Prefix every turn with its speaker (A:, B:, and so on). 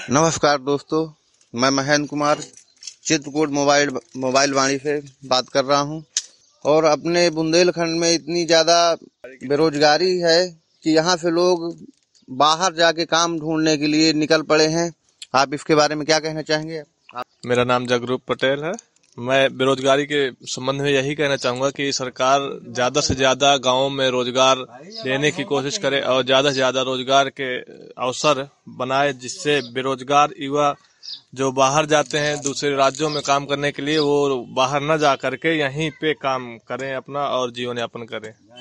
A: नमस्कार दोस्तों, मैं महेंद्र कुमार चित्रकूट मोबाइल वाणी से बात कर रहा हूं। और अपने बुंदेलखंड में इतनी ज़्यादा बेरोजगारी है कि यहाँ से लोग बाहर जाके काम ढूंढने के लिए निकल पड़े हैं। आप इसके बारे में क्या कहना चाहेंगे?
B: मेरा नाम जगरूप पटेल है। मैं बेरोजगारी के संबंध में यही कहना चाहूँगा कि सरकार ज़्यादा से ज़्यादा गाँवों में रोजगार देने की कोशिश करे और ज़्यादा से ज़्यादा रोजगार के अवसर बनाए, जिससे बेरोजगार युवा जो बाहर जाते हैं दूसरे राज्यों में काम करने के लिए, वो बाहर न जा करके यहीं पे काम करें अपना और जीवन यापन करें।